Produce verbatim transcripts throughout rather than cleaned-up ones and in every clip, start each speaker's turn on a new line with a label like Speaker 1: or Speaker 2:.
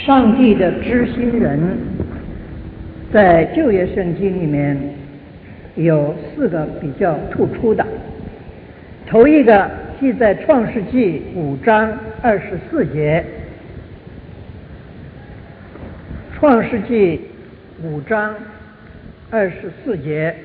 Speaker 1: 上帝的知心人，在旧约圣经里面有四个比较突出的。头一个记在创世纪五章二十四节，创世纪五章二十四节，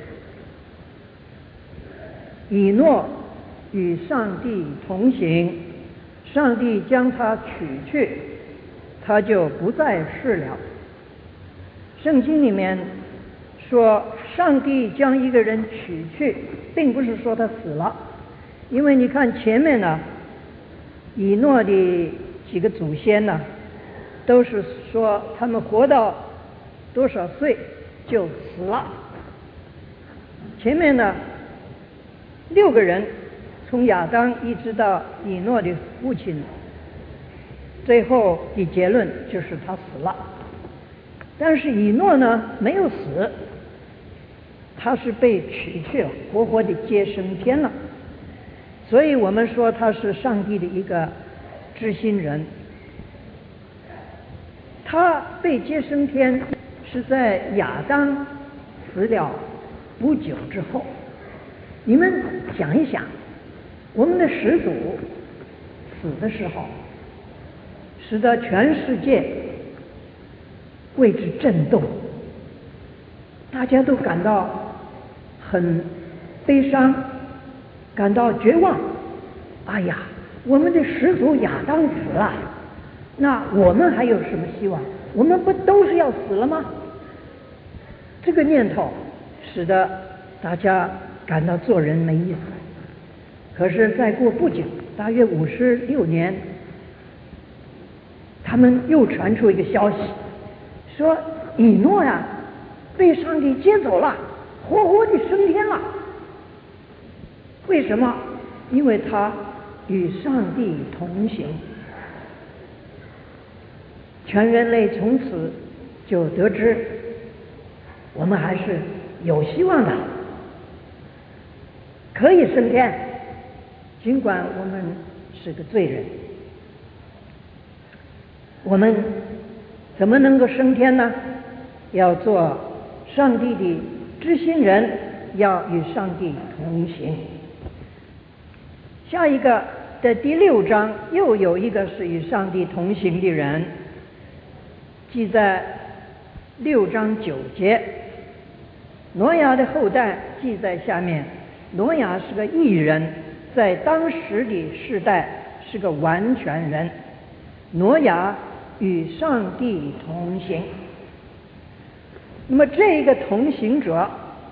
Speaker 1: 以诺与上帝同行，上帝将他取去，他就不再世了。圣经里面说上帝将一个人取去，并不是说他死了，因为你看前面呢，以诺的几个祖先呢，都是说他们活到多少岁就死了。前面呢六个人，从亚当一直到以诺的父亲，最后的结论就是他死了。但是以诺呢没有死，他是被取去了，活活的接升天了。所以我们说他是上帝的一个知心人。他被接升天是在亚当死了不久之后。你们想一想，我们的始祖死的时候，使得全世界为之震动，大家都感到很悲伤，感到绝望。哎呀，我们的始祖亚当死了，那我们还有什么希望？我们不都是要死了吗？这个念头使得大家感到做人没意思。可是再过不久，大约五十六年，他们又传出一个消息，说以诺呀被上帝接走了，活活的升天了。为什么？因为他与上帝同行。全人类从此就得知，我们还是有希望的，可以升天，尽管我们是个罪人。我们怎么能够升天呢？要做上帝的知心人，要与上帝同行。下一个在第六章又有一个是与上帝同行的人，记在六章九节。挪亚的后代记在下面。挪亚是个义人，在当时的世代是个完全人。挪亚与上帝同行。那么这个同行者，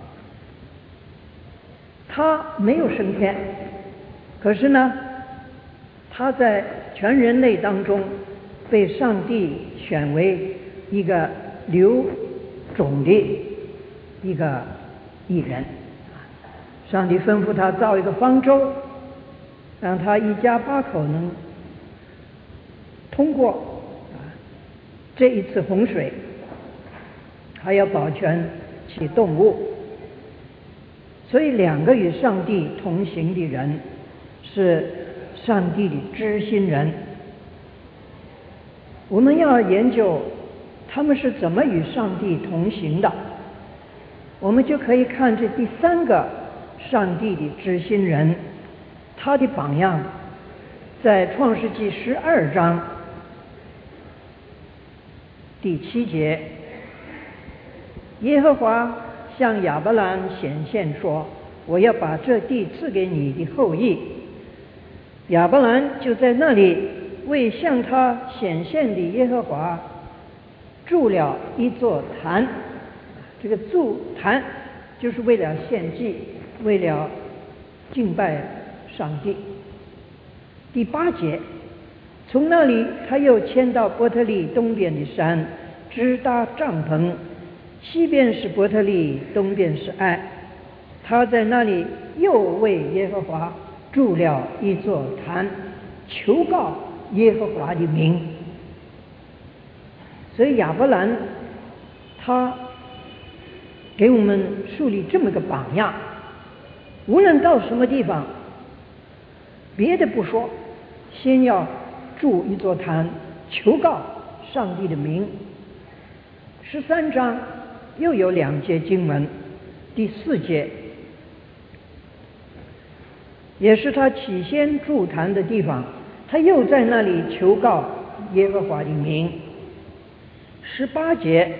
Speaker 1: 他没有升天，可是呢，他在全人类当中被上帝选为一个留种的一个义人。上帝吩咐他造一个方舟，让他一家八口能通过啊这一次洪水，还要保全其动物。所以两个与上帝同行的人是上帝的知心人。我们要研究他们是怎么与上帝同行的，我们就可以看这第三个上帝的知心人，他的榜样在创世纪十二章第七节。耶和华向亚伯兰显现说，我要把这地赐给你的后裔。亚伯兰就在那里为向他显现的耶和华筑了一座坛。这个筑坛就是为了献祭，为了敬拜上帝。第八节，从那里他又迁到伯特利东边的山，支搭帐篷，西边是伯特利，东边是爱。他在那里又为耶和华筑了一座坛，求告耶和华的名。所以亚伯兰他给我们树立这么个榜样，无论到什么地方，别的不说，先要筑一座坛，求告上帝的名。十三章又有两节经文，第四节也是他起先筑坛的地方，他又在那里求告耶和华的名。十八节，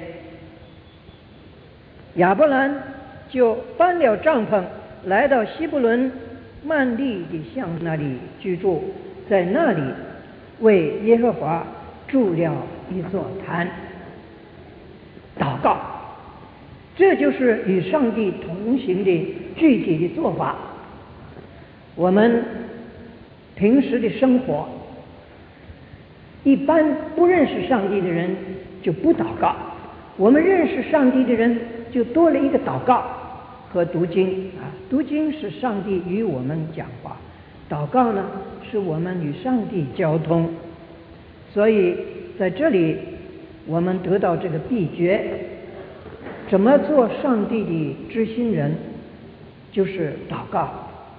Speaker 1: 亚伯兰就搬了帐篷，来到希伯伦曼利的巷那里居住，在那里为耶和华筑了一座坛。祷告，这就是与上帝同行的具体的做法。我们平时的生活，一般不认识上帝的人就不祷告，我们认识上帝的人就多了一个祷告和读经啊。读经是上帝与我们讲话，祷告呢是我们与上帝交通。所以在这里我们得到这个秘诀，怎么做上帝的知心人，就是祷告。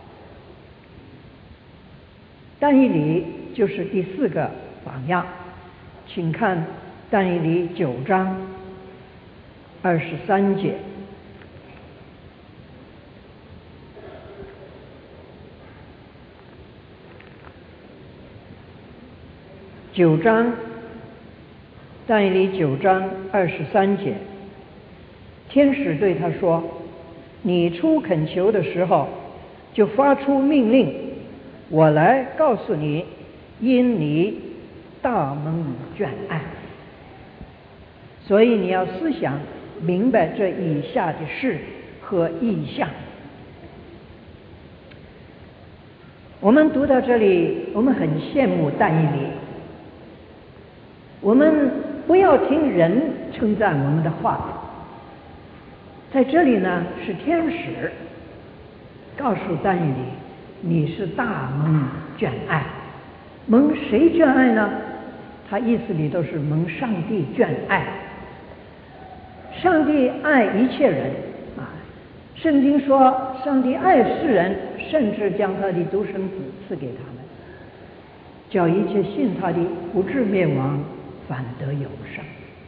Speaker 1: 但以理就是第四个榜样，请看但以理九章二十三节。九章，但以理九章二十三节，天使对他说：“你出恳求的时候，就发出命令，我来告诉你，因你大蒙眷爱。所以你要思想明白这以下的事和意象。”我们读到这里，我们很羡慕但以理。我们不要听人称赞我们的话，在这里呢是天使告诉但以理，你是大蒙眷爱。蒙谁眷爱呢？他意思里都是蒙上帝眷爱。上帝爱一切人啊，圣经说上帝爱世人，甚至将他的独生子赐给他们，叫一切信他的不至灭亡，反得永生。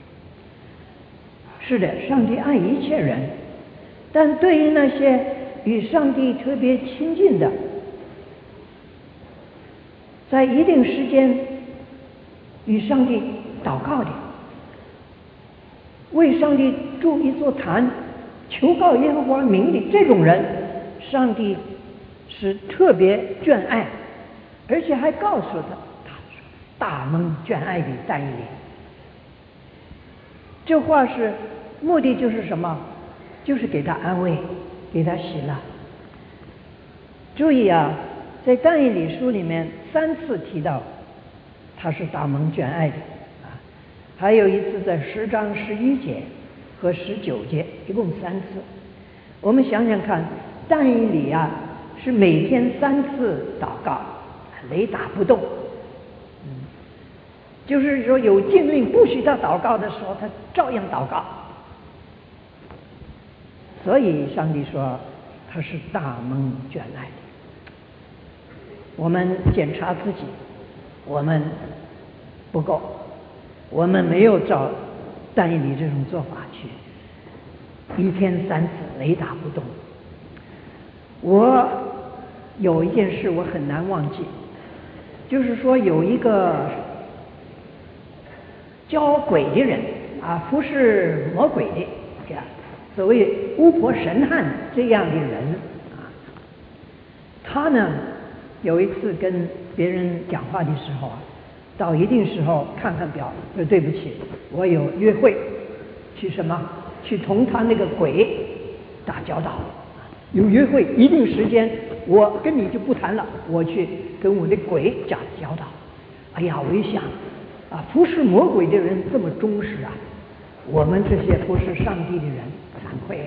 Speaker 1: 是的，上帝爱一切人，但对于那些与上帝特别亲近的，在一定时间与上帝祷告的，为上帝筑一座坛，求告耶和华名的这种人，上帝是特别眷爱，而且还告诉他大蒙眷爱的但以理。这话是目的就是什么？就是给他安慰，给他喜乐。注意啊，在但以理书里面三次提到他是大蒙眷爱的啊，还有一次在十章十一节和十九节，一共三次。我们想想看，但以理啊是每天三次祷告，雷打不动。就是说有禁令不许他祷告的时候，他照样祷告。所以上帝说他是大蒙眷爱的。我们检查自己，我们不够，我们没有照但以理这种做法去，一天三次雷打不动。我有一件事我很难忘记，就是说有一个教鬼的人啊，服侍魔鬼的，这样所谓巫婆神汉这样的人啊，他呢有一次跟别人讲话的时候啊，到一定时候看看表，说对不起，我有约会，去什么？去同他那个鬼打交道，有约会，一定时间我跟你就不谈了，我去跟我的鬼打交道。哎呀，我一想啊，服侍魔鬼的人这么忠实啊，我们这些服侍上帝的人惭愧。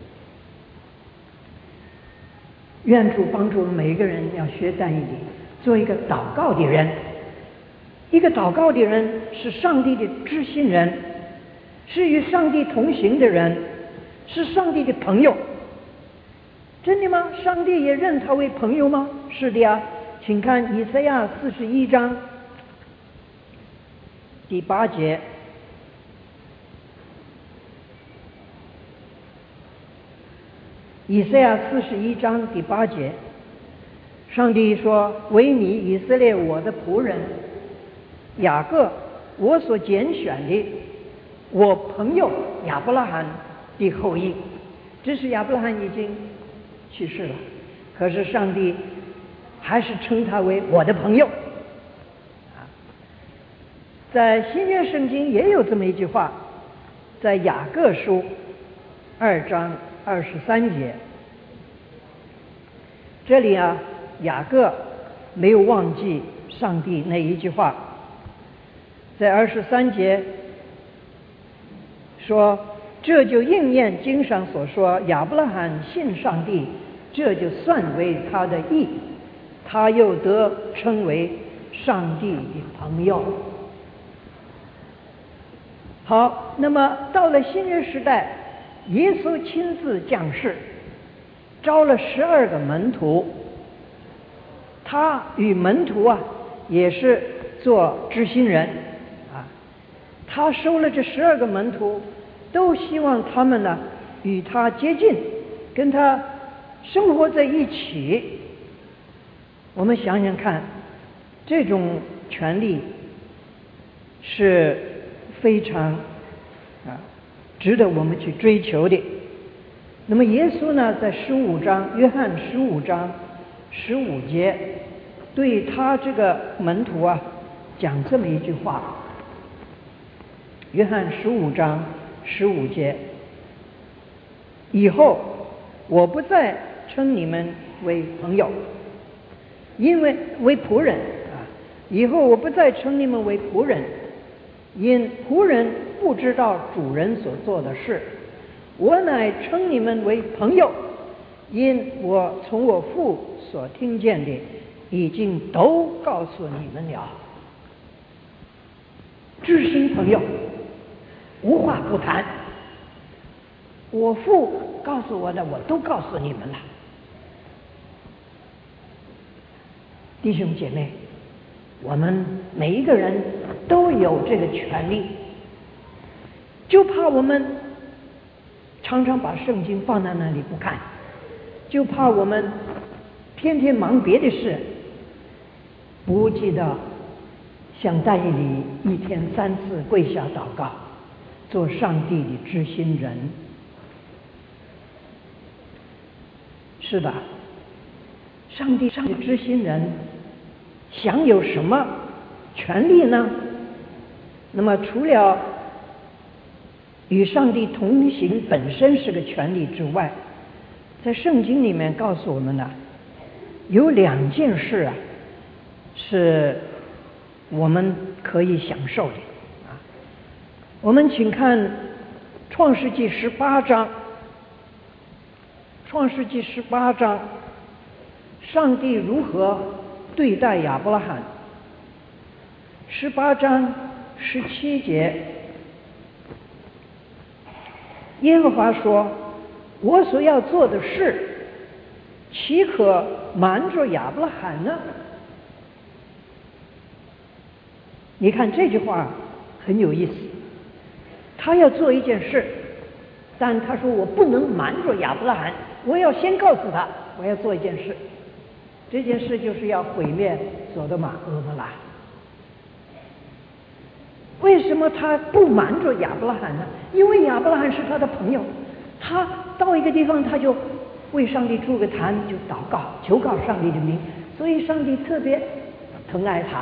Speaker 1: 愿主帮助我们每一个人要学但以理，做一个祷告的人。一个祷告的人是上帝的知心人，是与上帝同行的人，是上帝的朋友。真的吗？上帝也认他为朋友吗？是的呀，请看以赛亚四十一章第八节，以赛亚四十一章第八节，上帝说：“为你以色列我的仆人，雅各我所拣选的，我朋友亚伯拉罕的后裔。”这是亚伯拉罕已经去世了，可是上帝还是称他为我的朋友。啊，在新约圣经也有这么一句话，在雅各书二章二十三节，这里啊，雅各没有忘记上帝那一句话，在二十三节说：“这就应验经上所说，亚伯拉罕信上帝，这就算为他的义，他又得称为上帝的朋友。”好，那么到了新约时代，耶稣亲自降世，招了十二个门徒，他与门徒啊也是做知心人啊，他收了这十二个门徒，都希望他们呢与他接近，跟他生活在一起。我们想想看，这种权利是非常啊值得我们去追求的。那么耶稣呢，在十五章，约翰十五章十五节，对他这个门徒啊讲这么一句话。约翰十五章十五节：“以后我不再称你们为朋友，因为为仆人啊，以后我不再称你们为仆人，因仆人不知道主人所做的事。我乃称你们为朋友，因我从我父所听见的，已经都告诉你们了。”知心朋友，无话不谈。我父告诉我的，我都告诉你们了。弟兄姐妹，我们每一个人都有这个权利，就怕我们常常把圣经放在那里不看，就怕我们天天忙别的事，不记得像但以理一天三次跪下祷告，做上帝的知心人。是的，上帝上帝知心人享有什么权利呢？那么除了与上帝同行本身是个权利之外，在圣经里面告诉我们呢，有两件事啊是我们可以享受的啊。我们请看创世纪十八章，创世纪十八章，上帝如何对待亚伯拉罕。十八章十七节，耶和华说：“我所要做的事，岂可瞒着亚伯拉罕呢？”你看这句话很有意思，他要做一件事，但他说我不能瞒着亚伯拉罕，我要先告诉他我要做一件事，这件事就是要毁灭索多玛蛾摩拉。为什么他不瞒着亚伯拉罕呢？因为亚伯拉罕是他的朋友，他到一个地方他就为上帝筑个坛，就祷告求告上帝的名，所以上帝特别疼爱他。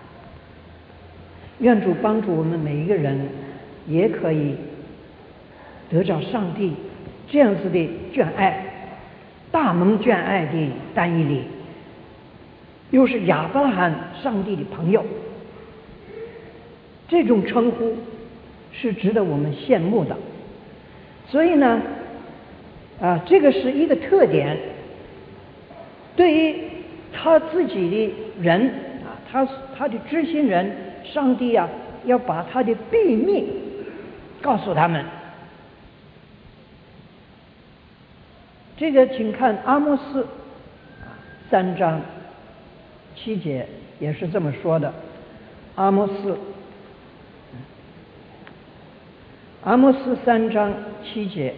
Speaker 1: 愿主帮助我们每一个人，也可以得着上帝这样子的眷爱，大蒙眷爱的但以理，又是亚伯拉罕上帝的朋友，这种称呼是值得我们羡慕的。所以呢，啊，这个是一个特点。对于他自己的人啊，他他的知心人，上帝啊，要把他的秘密告诉他们。这个请看阿摩斯三章七节也是这么说的。阿摩斯阿摩斯三章七节，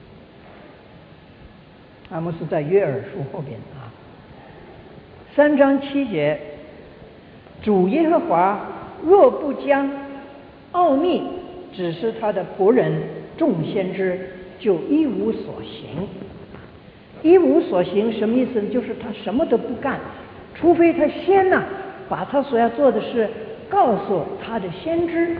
Speaker 1: 阿摩斯在约珥书后边啊。三章七节，主耶和华若不将奥秘指示他的仆人众先知，就一无所行。一无所行什么意思呢？就是他什么都不干，除非他先呢、啊、把他所要做的事告诉他的先知。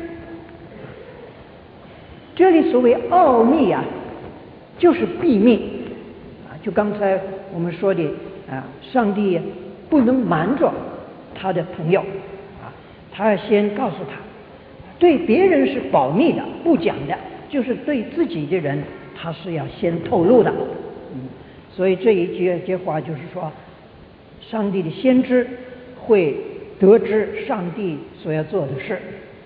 Speaker 1: 这里所谓奥秘啊，就是秘密啊，就刚才我们说的啊，上帝不能瞒着他的朋友啊，他要先告诉他，对别人是保密的，不讲的，就是对自己的人，他是要先透露的。嗯，所以这一句这话就是说，上帝的先知会得知上帝所要做的事。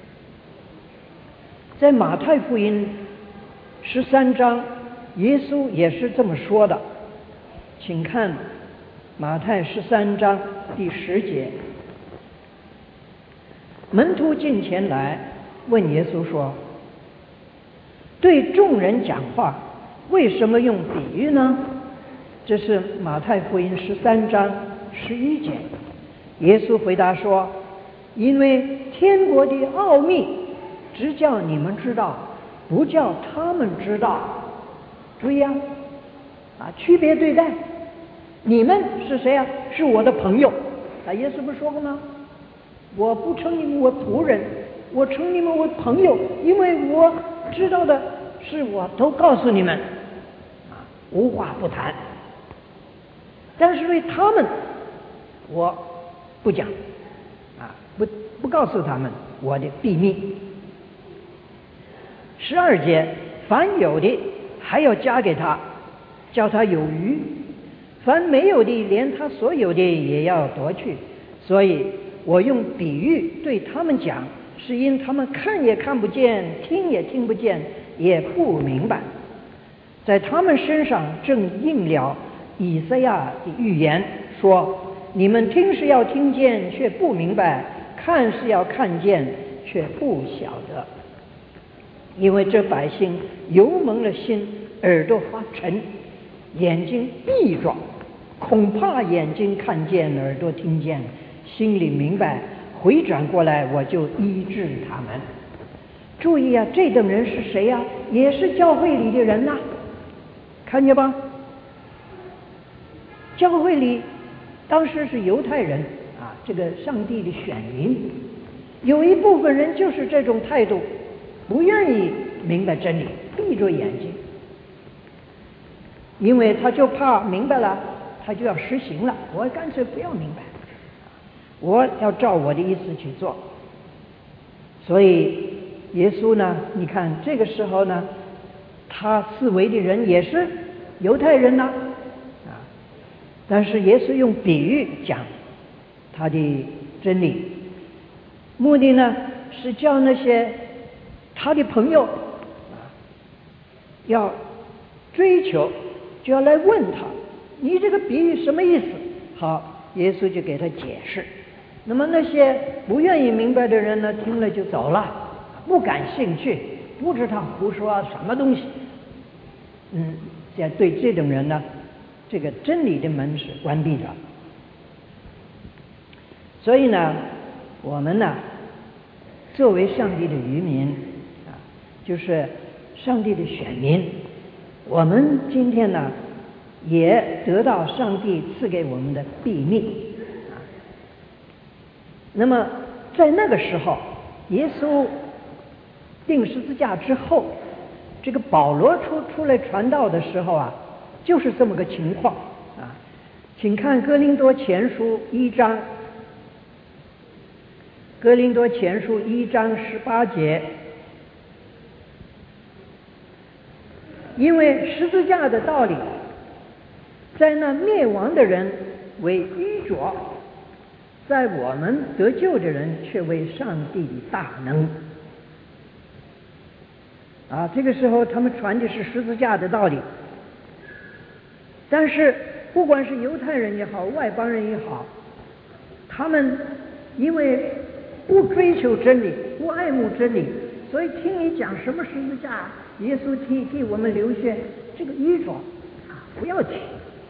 Speaker 1: 在马太福音十三章，耶稣也是这么说的，请看马太十三章第十节。门徒近前来问耶稣说：“对众人讲话，为什么用比喻呢？”这是马太福音十三章十一节。耶稣回答说：“因为天国的奥秘只叫你们知道，不叫他们知道。”注意啊，啊，区别对待。你们是谁啊？是我的朋友。啊，耶稣不是说过吗？我不称你们为仆人，我称你们为朋友，因为我知道的是我都告诉你们，啊，无话不谈。但是对他们，我不讲，啊，不不告诉他们我的秘密。十二节，凡有的还要加给他，叫他有余；凡没有的，连他所有的也要夺去。所以我用比喻对他们讲，是因他们看也看不见，听也听不见，也不明白。在他们身上正应了以赛亚的预言，说：你们听是要听见，却不明白；看是要看见，却不晓得。因为这百姓油蒙了心，耳朵发沉，眼睛闭着，恐怕眼睛看见，耳朵听见，心里明白，回转过来，我就医治他们。注意啊，这等人是谁呀、啊？也是教会里的人呐、啊，看见吧？教会里当时是犹太人啊，这个上帝的选民，有一部分人就是这种态度，不愿意明白真理，闭着眼睛，因为他就怕明白了，他就要实行了。我干脆不要明白，我要照我的意思去做。所以耶稣呢，你看这个时候呢，他四围的人也是犹太人呐、啊，但是耶稣用比喻讲他的真理，目的呢是叫那些他的朋友啊要追求，就要来问他，你这个比喻什么意思？好，耶稣就给他解释。那么那些不愿意明白的人呢，听了就走了，不感兴趣，不知道胡说什么东西。嗯，现在对这种人呢，这个真理的门是关闭的。所以呢，我们呢，作为上帝的渔民啊，就是上帝的选民，我们今天呢，也得到上帝赐给我们的秘密。那么在那个时候，耶稣钉十字架之后，这个保罗出出来传道的时候啊，就是这么个情况啊。请看哥林多前书一章，哥林多前书一章十八节，因为十字架的道理，在那灭亡的人为愚拙，在我们得救的人却为上帝的大能。啊，这个时候他们传的是十字架的道理，但是不管是犹太人也好，外邦人也好，他们因为不追求真理，不爱慕真理， 所以听你讲什么十字架，耶稣替替我们流血，这个愚拙啊，不要听。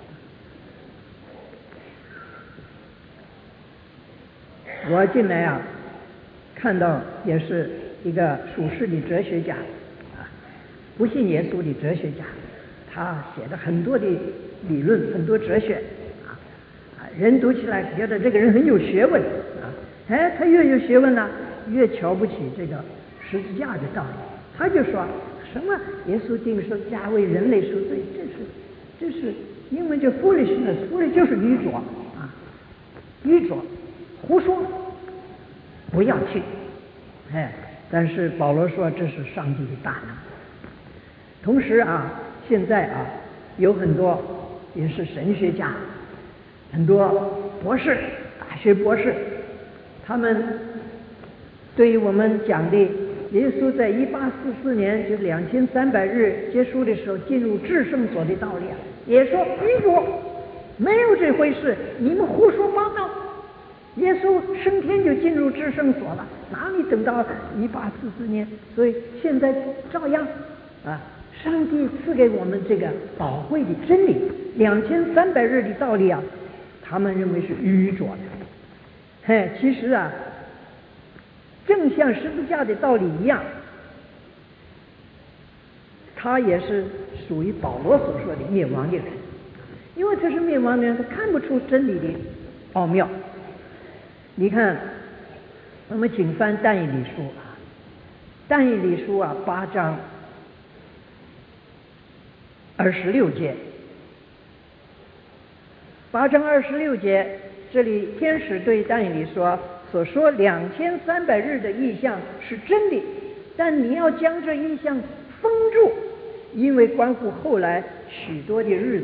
Speaker 1: 我进来啊，看到也是一个属世的哲学家啊，不信耶稣的哲学家，他写的很多的理论，很多哲学啊啊，人读起来觉得这个人很有学问啊，哎，他越有学问呢，越瞧不起这个十字架的道理。他就说什么耶稣钉十字架为人类赎罪，这是这是英文叫 foolishness， 就是愚拙啊，愚拙。胡说，不要听，哎，但是保罗说这是上帝的大能。同时啊，现在啊，有很多也是神学家，很多博士、大学博士，他们对于我们讲的耶稣在一八四四年就两千三百日结束的时候进入至圣所的道理啊，也说愚拙，没有这回事，你们胡说八道。耶稣升天就进入至圣所了，哪里等到一八四四年？所以现在照样啊，上帝赐给我们这个宝贵的真理，两千三百日的道理啊，他们认为是愚拙的。嘿，其实啊，正像十字架的道理一样，他也是属于保罗所说的灭亡的人，因为这是灭亡的人，他看不出真理的奥妙。你看，我们请翻但以理书啊，但以理书啊八章二十六节，八章二十六节，这里天使对但以理说，所说两千三百日的异象是真的，但你要将这异象封住，因为关乎后来许多的日子。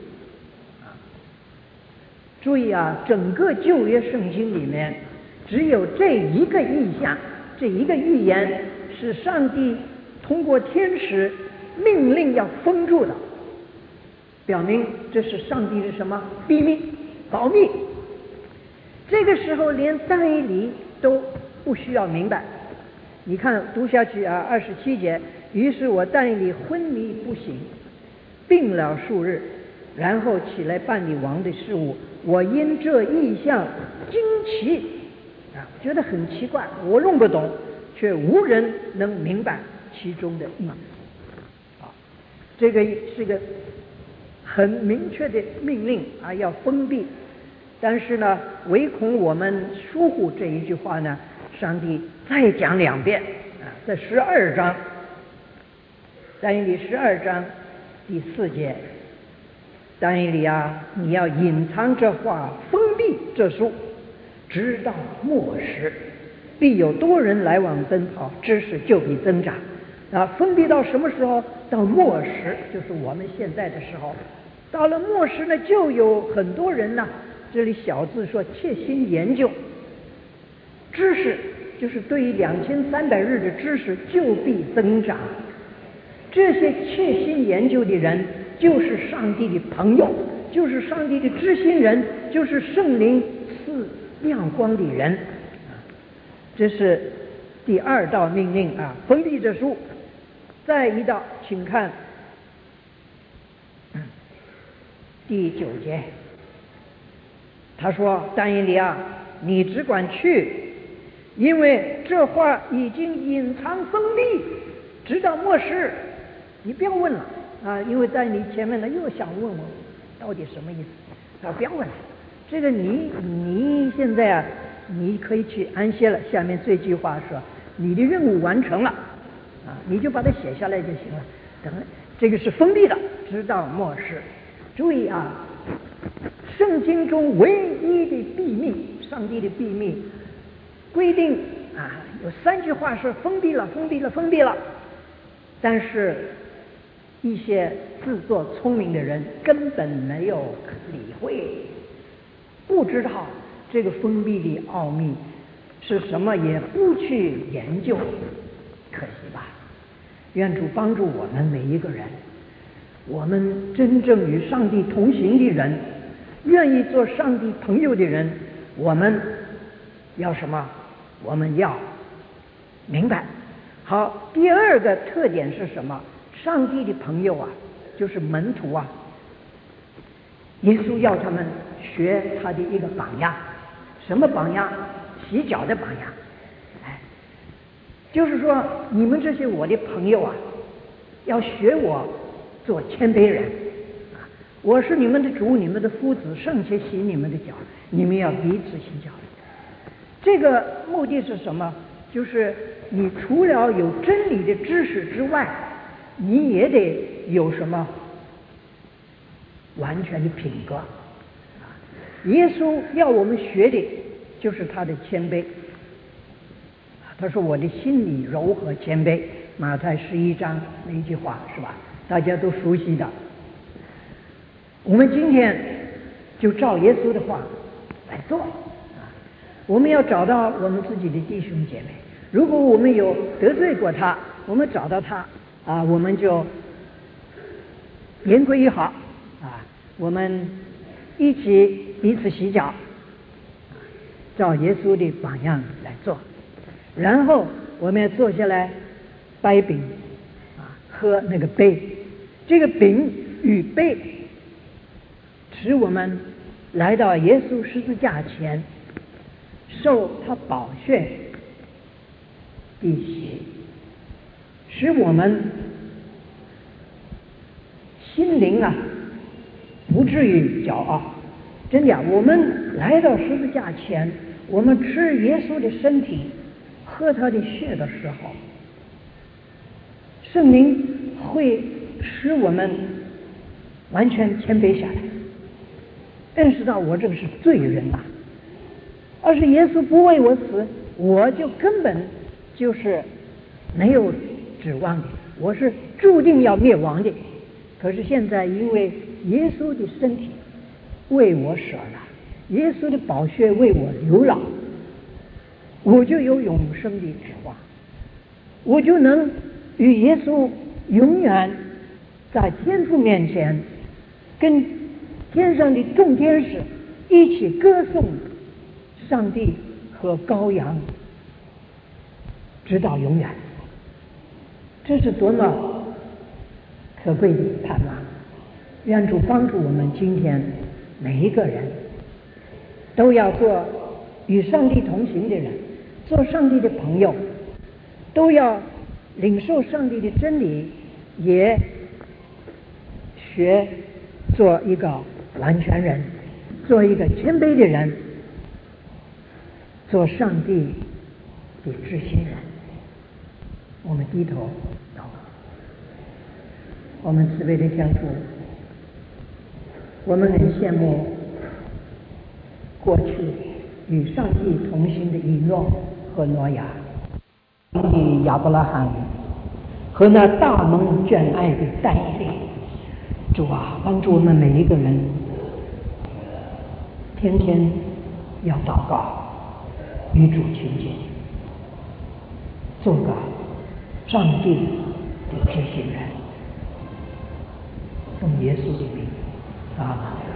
Speaker 1: 注意啊，整个旧约圣经里面只有这一个意象，这一个预言是上帝通过天使命令要封住的，表明这是上帝的什么秘密保密。这个时候连但以理都不需要明白。你看读下去啊，二十七节，于是我但以理昏迷不醒，病了数日，然后起来办理王的事务。我因这异象惊奇啊，觉得很奇怪，我弄不懂，却无人能明白其中的意思。啊，这个是个很明确的命令啊，要封闭。但是呢，唯恐我们疏忽这一句话呢，上帝再讲两遍啊，在十二章，但以理十二章第四节。但以理啊，你要隐藏这话，封闭这书，直到末时，必有多人来往奔跑，知识就必增长。啊，封闭到什么时候？到末时，就是我们现在的时候。到了末时呢，就有很多人呢，这里小字说切心研究知识，就是对于两千三百日的知识就必增长。这些切心研究的人，就是上帝的朋友，就是上帝的知心人，就是圣灵赐亮光的人。这是第二道命令啊，封闭这书。再一道，请看第九节，他说：“但以理啊，你只管去，因为这话已经隐藏封闭，直到末世。你不要问了啊，因为在你前面呢又想问我到底什么意思，啊，不要问了。这个你你现在啊，你可以去安歇了。下面这句话说，你的任务完成了啊，你就把它写下来就行了。等这个是封闭的，直到末世。注意啊，圣经中唯一的秘密，上帝的秘密规定啊，有三句话是封闭了，封闭了，封闭了。但是一些自作聪明的人根本没有理会，不知道这个封闭的奥秘是什么，也不去研究，可惜吧。愿主帮助我们每一个人，我们真正与上帝同行的人，愿意做上帝朋友的人，我们要什么？我们要明白好，第二个特点是什么？上帝的朋友啊，就是门徒啊。耶稣要他们学他的一个榜样，什么榜样？洗脚的榜样。哎，就是说你们这些我的朋友啊，要学我做谦卑人啊。我是你们的主，你们的夫子，尚且洗你们的脚，你们要彼此洗脚。这个目的是什么？就是你除了有真理的知识之外，你也得有什么完全的品格。耶稣要我们学的就是他的谦卑。他说我的心里柔和谦卑，马太十一章那一句话是吧？大家都熟悉的。我们今天就照耶稣的话来做啊！我们要找到我们自己的弟兄姐妹，如果我们有得罪过他，我们找到他啊，我们就言归于好啊，我们一起彼此洗脚，照耶稣的榜样来做。然后我们要坐下来掰饼啊，喝那个杯，这个饼与杯使我们来到耶稣十字架前，受他宝血的洗，使我们心灵啊不至于骄傲。真的，我们来到十字架前，我们吃耶稣的身体，喝他的血的时候，圣灵会使我们完全谦卑下来，认识到我这个是罪人啊，而是耶稣不为我死，我就根本就是没有指望的，我是注定要灭亡的。可是现在因为耶稣的身体为我舍了，耶稣的宝血为我流了，我就有永生的指望，我就能与耶稣永远在天父面前跟天上的众天使一起歌颂上帝和羔羊，直到永远。这是多么可贵的盼望！愿主帮助我们今天每一个人都要做与上帝同行的人，做上帝的朋友，都要领受上帝的真理，也学做一个完全人，做一个谦卑的人，做上帝的知心人。我们低头祷告。我们慈悲的天父，我们很羡慕过去与上帝同行的以诺和挪亚，的亚伯拉罕和那大蒙眷爱的但以理。主啊，帮助我们每一个人天天要祷告，与主亲近，做个上帝的知心人。奉耶稣的名，阿们。